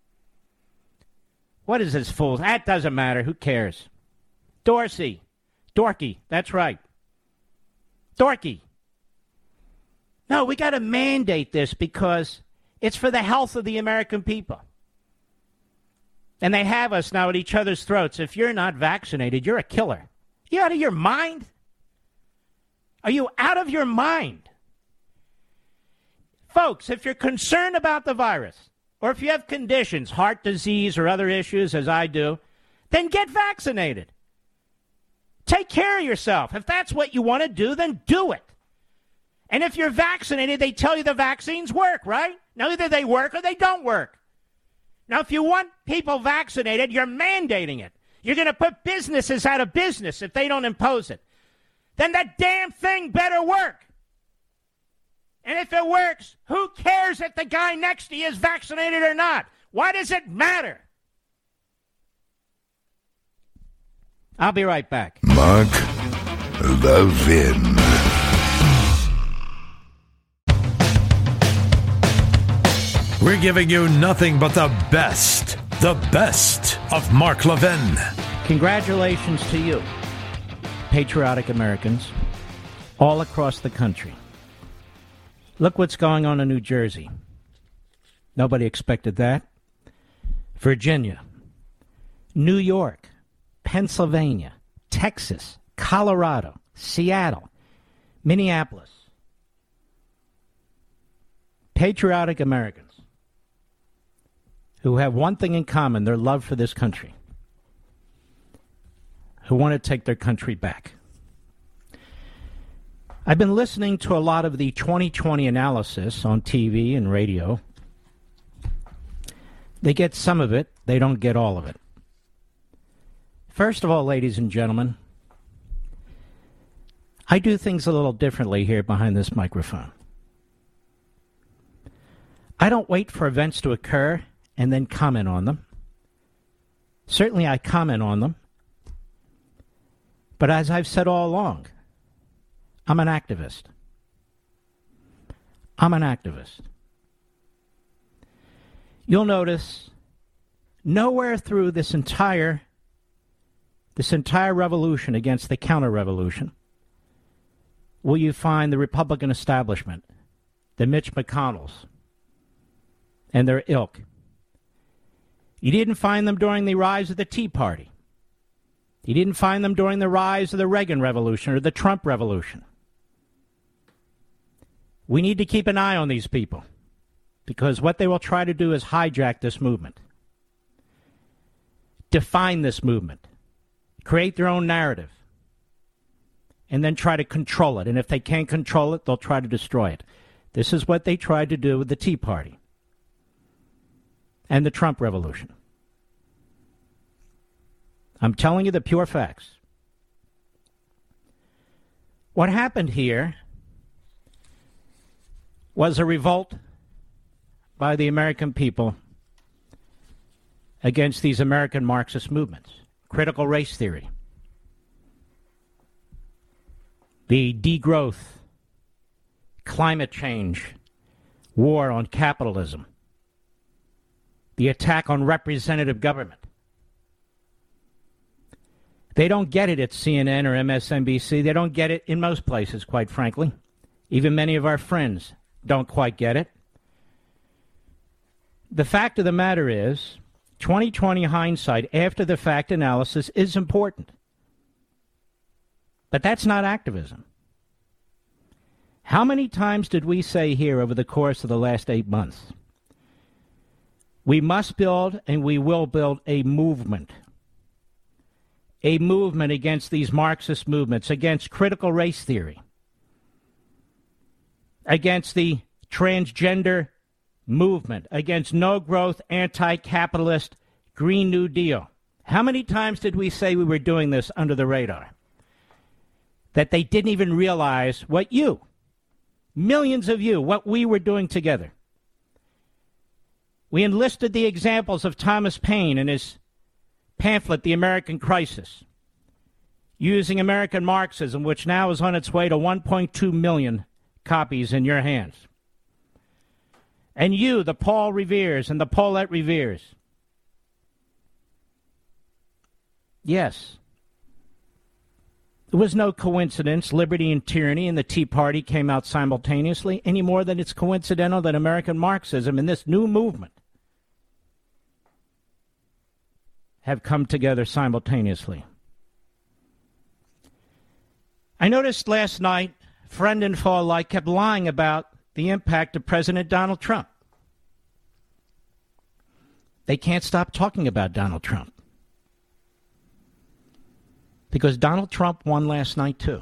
Speaker 2: What is this fool? That doesn't matter. Who cares? Dorsey. Dorky. That's right. Dorky. No, we got to mandate this because it's for the health of the American people. And they have us now at each other's throats. If you're not vaccinated, you're a killer. You out of your mind? Are you out of your mind? Folks, if you're concerned about the virus, or if you have conditions, heart disease or other issues, as I do, then get vaccinated. Take care of yourself. If that's what you want to do, then do it. And if you're vaccinated, they tell you the vaccines work, right? Now, either they work or they don't work. Now, if you want people vaccinated, you're mandating it. You're going to put businesses out of business if they don't impose it. Then that damn thing better work. And if it works, who cares if the guy next to you is vaccinated or not? Why does it matter? I'll be right back.
Speaker 3: Mark Levin.
Speaker 1: We're giving you nothing but the best of Mark Levin.
Speaker 2: Congratulations to you, patriotic Americans, all across the country. Look what's going on in New Jersey. Nobody expected that. Virginia, New York, Pennsylvania, Texas, Colorado, Seattle, Minneapolis. Patriotic Americans who have one thing in common, their love for this country, who want to take their country back. I've been listening to a lot of the 2020 analysis on TV and radio. They get some of it. They don't get all of it. First of all, ladies and gentlemen, I do things a little differently here behind this microphone. I don't wait for events to occur and then comment on them. Certainly I comment on them. But as I've said all along, I'm an activist. I'm an activist. You'll notice nowhere through this entire revolution against the counter-revolution will you find the Republican establishment, the Mitch McConnells, and their ilk. You didn't find them during the rise of the Tea Party. You didn't find them during the rise of the Reagan Revolution or the Trump Revolution. We need to keep an eye on these people because what they will try to do is hijack this movement, define this movement, create their own narrative, and then try to control it. And if they can't control it, they'll try to destroy it. This is what they tried to do with the Tea Party and the Trump Revolution. I'm telling you the pure facts. What happened here was a revolt by the American people against these American Marxist movements, critical race theory, the degrowth, climate change, war on capitalism, the attack on representative government. They don't get it at CNN or MSNBC. They don't get it in most places, quite frankly. Even many of our friends don't quite get it. The fact of the matter is, 2020 hindsight, after the fact analysis is important. But that's not activism. How many times did we say here over the course of the last 8 months? We must build and we will build a movement against these Marxist movements, against critical race theory, against the transgender movement, against no-growth, anti-capitalist Green New Deal. How many times did we say we were doing this under the radar? That they didn't even realize what you, millions of you, what we were doing together. We enlisted the examples of Thomas Paine in his pamphlet, The American Crisis, using American Marxism, which now is on its way to 1.2 million copies in your hands. And you, the Paul Reveres and the Paulette Reveres. Yes. It was no coincidence Liberty and Tyranny and the Tea Party came out simultaneously, any more than it's coincidental that American Marxism and this new movement have come together simultaneously. I noticed last night, friend and foe alike kept lying about the impact of President Donald Trump. They can't stop talking about Donald Trump. Because Donald Trump won last night, too.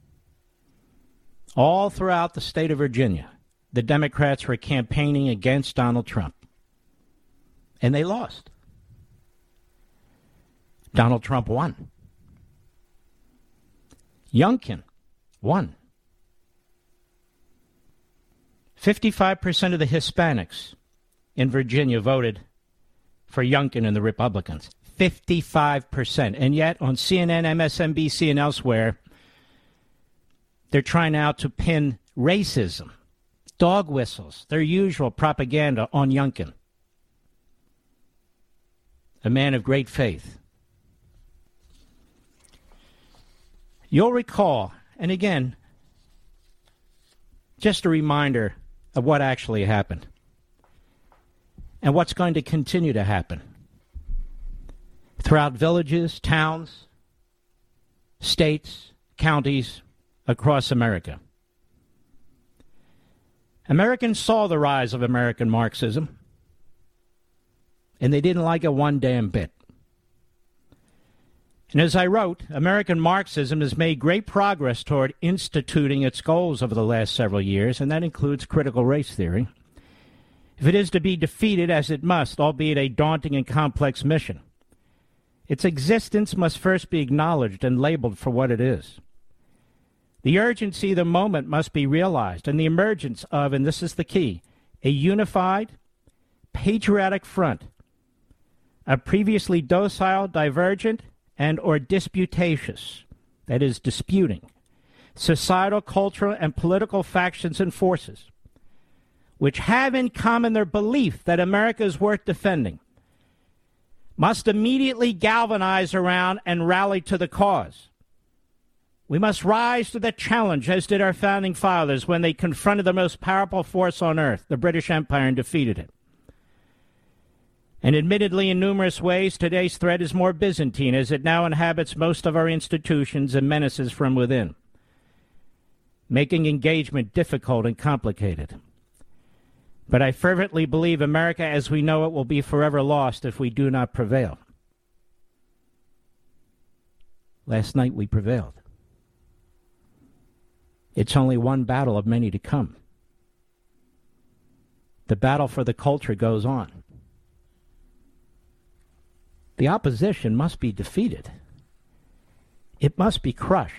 Speaker 2: All throughout the state of Virginia, the Democrats were campaigning against Donald Trump. And they lost. Donald Trump won. Youngkin won. 55% of the Hispanics in Virginia voted for Youngkin and the Republicans. 55%. And yet on CNN, MSNBC, and elsewhere, they're trying now to pin racism, dog whistles, their usual propaganda on Youngkin, a man of great faith. You'll recall, and again, just a reminder of what actually happened and what's going to continue to happen throughout villages, towns, states, counties across America. Americans saw the rise of American Marxism, and they didn't like it one damn bit. And as I wrote, American Marxism has made great progress toward instituting its goals over the last several years, and that includes critical race theory. If it is to be defeated, as it must, albeit a daunting and complex mission, its existence must first be acknowledged and labeled for what it is. The urgency of the moment must be realized, and the emergence of, and this is the key, a unified, patriotic front of previously docile, divergent, and or disputatious, that is, disputing, societal, cultural, and political factions and forces, which have in common their belief that America is worth defending, must immediately galvanize around and rally to the cause. We must rise to the challenge, as did our founding fathers when they confronted the most powerful force on earth, the British Empire, and defeated it. And admittedly, in numerous ways, today's threat is more Byzantine, as it now inhabits most of our institutions and menaces from within. making engagement difficult and complicated. But I fervently believe America as we know it will be forever lost if we do not prevail. Last night we prevailed. It's only one battle of many to come. The battle for the culture goes on. The opposition must be defeated. It must be crushed.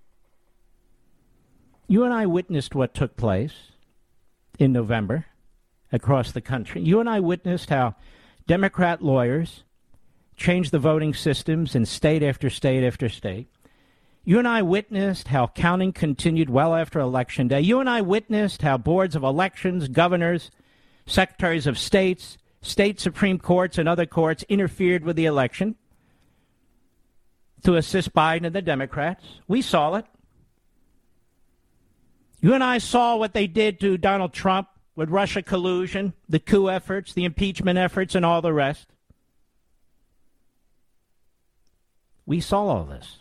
Speaker 2: You and I witnessed what took place in November across the country. You and I witnessed how Democrat lawyers changed the voting systems in state after state after state. You and I witnessed how counting continued well after Election Day. You and I witnessed how boards of elections, governors, secretaries of states, state Supreme Courts, and other courts interfered with the election to assist Biden and the Democrats. We saw it. You and I saw what they did to Donald Trump with Russia collusion, the coup efforts, the impeachment efforts, and all the rest. We saw all this.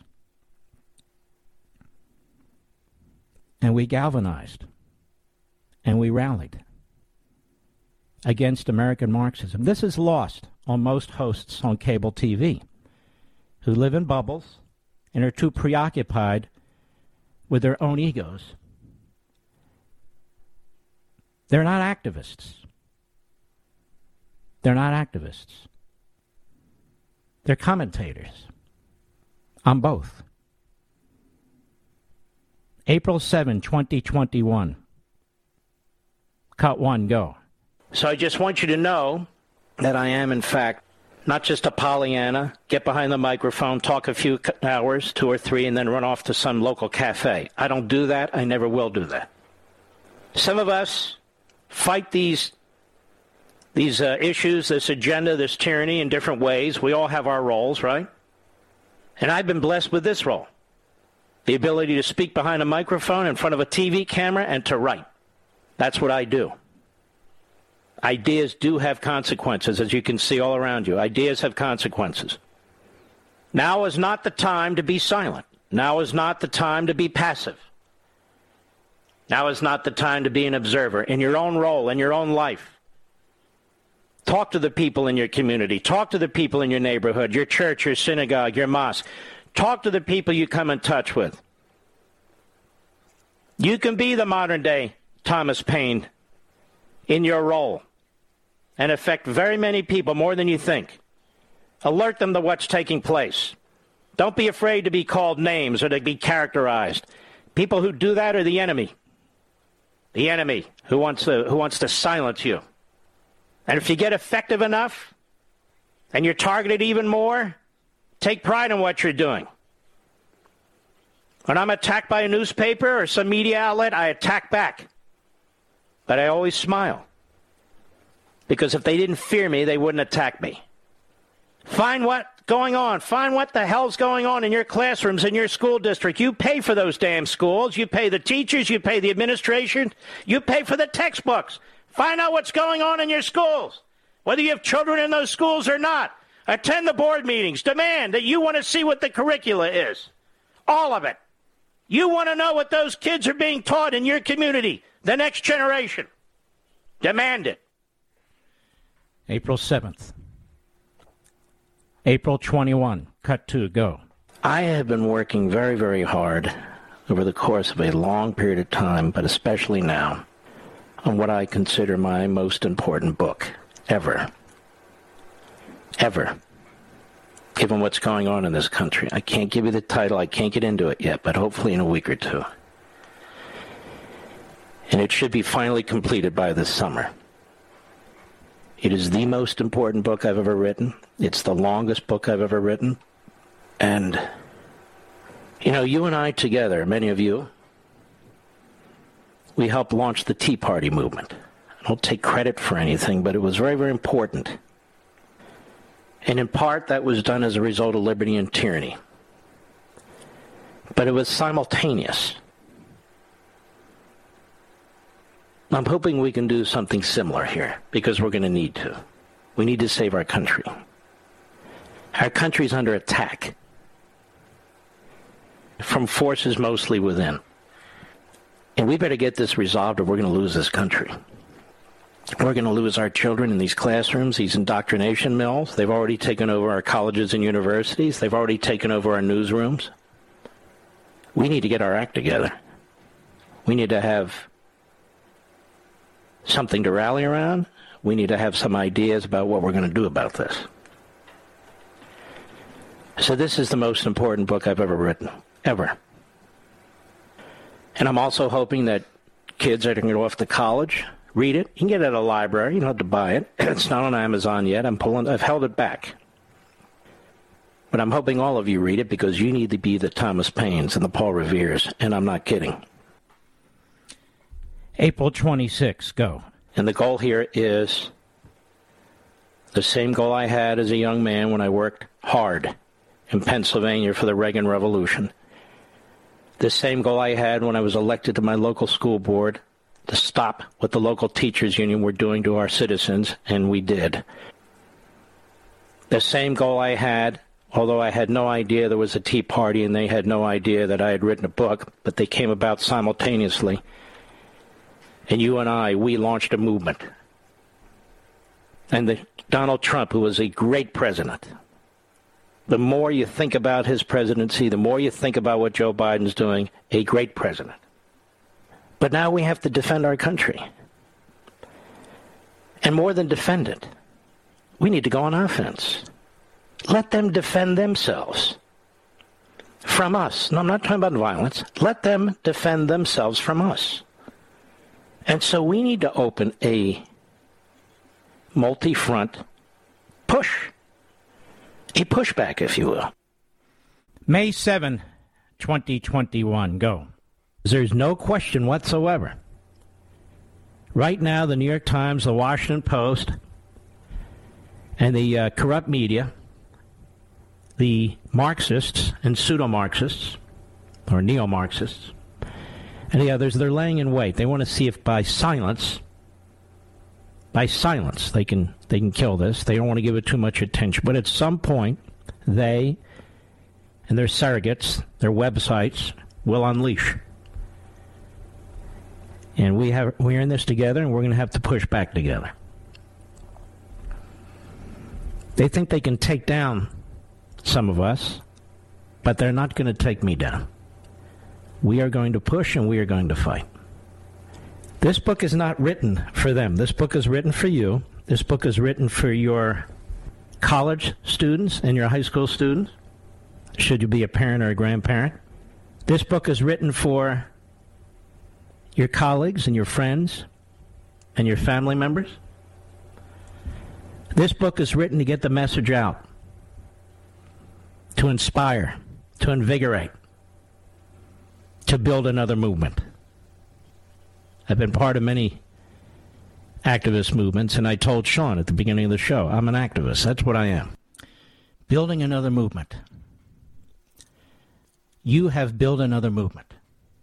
Speaker 2: And we galvanized. And we rallied against American Marxism. This is lost on most hosts on cable TV who live in bubbles and are too preoccupied with their own egos. They're not activists. They're not activists. They're commentators on both. April 7, 2021. Cut 1, go. So I just want you to know that I am, in fact, not just a Pollyanna, get behind the microphone, talk a few hours, 2 or 3, and then run off to some local cafe. I don't do that. I never will do that. Some of us fight these issues, this agenda, this tyranny in different ways. We all have our roles, right? And I've been blessed with this role. The ability to speak behind a microphone in front of a TV camera and to write. That's what I do. Ideas do have consequences, as you can see all around you. Ideas have consequences. Now is not the time to be silent. Now is not the time to be passive. Now is not the time to be an observer in your own role, in your own life. Talk to the people in your community. Talk to the people in your neighborhood, your church, your synagogue, your mosque. Talk to the people you come in touch with. You can be the modern-day Thomas Paine in your role and affect very many people more than you think. Alert them to what's taking place. Don't be afraid to be called names or to be characterized. People who do that are the enemy. The enemy who wants to silence you. And if you get effective enough and you're targeted even more, take pride in what you're doing. When I'm attacked by a newspaper or some media outlet, I attack back. But I always smile. Because if they didn't fear me, they wouldn't attack me. Find what's going on. Find what the hell's going on in your classrooms, in your school district. You pay for those damn schools. You pay the teachers. You pay the administration. You pay for the textbooks. Find out what's going on in your schools. Whether you have children in those schools or not. Attend the board meetings. Demand that you want to see what the curricula is. All of it. You want to know what those kids are being taught in your community. The next generation. Demand it. April 7th. April 21. Cut 2. Go. I have been working very, very hard over the course of a long period of time, but especially now, on what I consider my most important book ever. Ever. Given what's going on in this country. I can't give you the title. I can't get into it yet, but hopefully in a week or two. And it should be finally completed by this summer. It is the most important book I've ever written. It's the longest book I've ever written. And, you know, you and I together, many of you, we helped launch the Tea Party movement. I don't take credit for anything, but it was very, very important. And in part, that was done as a result of liberty and tyranny. But it was simultaneous. I'm hoping we can do something similar here, because we're going to need to. We need to save our country. Our country's under attack from forces mostly within. And we better get this resolved or we're going to lose this country. We're going to lose our children in these classrooms, these indoctrination mills. They've already taken over our colleges and universities. They've already taken over our newsrooms. We need to get our act together. We need to have something to rally around. We need to have some ideas about what we're going to do about this. So this is the most important book I've ever written, ever. And I'm also hoping that kids that are going to go off to college read it. You can get it at a library. You don't have to buy it. It's not on Amazon yet. I've held it back. But I'm hoping all of you read it because you need to be the Thomas Paines and the Paul Reveres, and I'm not kidding.
Speaker 6: April 26, go.
Speaker 2: And the goal here is the same goal I had as a young man when I worked hard in Pennsylvania for the Reagan Revolution. The same goal I had when I was elected to my local school board to stop what the local teachers union were doing to our citizens, and we did. The same goal I had, although I had no idea there was a Tea Party and they had no idea that I had written a book, but they came about simultaneously. And you and I, we launched a movement. And Donald Trump, who was a great president, the more you think about his presidency, the more you think about what Joe Biden's doing, a great president. But now we have to defend our country. And more than defend it, we need to go on offense. Let them defend themselves from us. No, I'm not talking about violence. Let them defend themselves from us. And so we need to open a multi-front push. A pushback, if you will.
Speaker 6: May 7, 2021, go.
Speaker 2: There's no question whatsoever. Right now, the New York Times, the Washington Post, and the corrupt media, the Marxists and pseudo-Marxists, or neo-Marxists, and the others, they're laying in wait. They want to see if by silence they can kill this. They don't want to give it too much attention. But at some point, they and their surrogates, their websites, will unleash. And we're in this together, and we're going to have to push back together. They think they can take down some of us, but they're not going to take me down. We are going to push, and we are going to fight. This book is not written for them. This book is written for you. This book is written for your college students and your high school students, should you be a parent or a grandparent. This book is written for your colleagues and your friends and your family members. This book is written to get the message out, to inspire, to invigorate, to build another movement. I've been part of many activist movements, and I told Sean at the beginning of the show, I'm an activist. That's what I am. Building another movement. You have built another movement.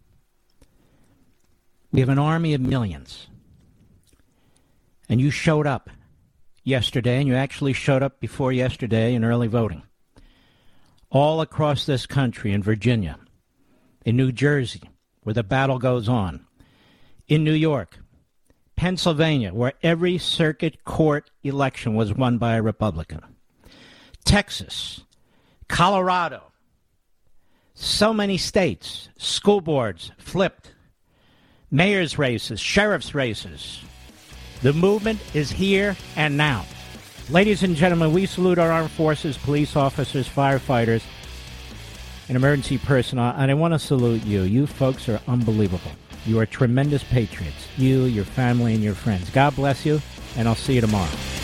Speaker 2: We have an army of millions. And you showed up yesterday, and you actually showed up before yesterday in early voting. All across this country, in Virginia, in New Jersey, where the battle goes on, in New York, Pennsylvania, where every circuit court election was won by a Republican, Texas, Colorado, so many states, school boards flipped, mayor's races, sheriff's races. The movement is here and now. Ladies and gentlemen, we salute our armed forces, police officers, firefighters, and emergency personnel, and I want to salute you. You folks are unbelievable. You are tremendous patriots. You, your family, and your friends. God bless you, and I'll see you tomorrow.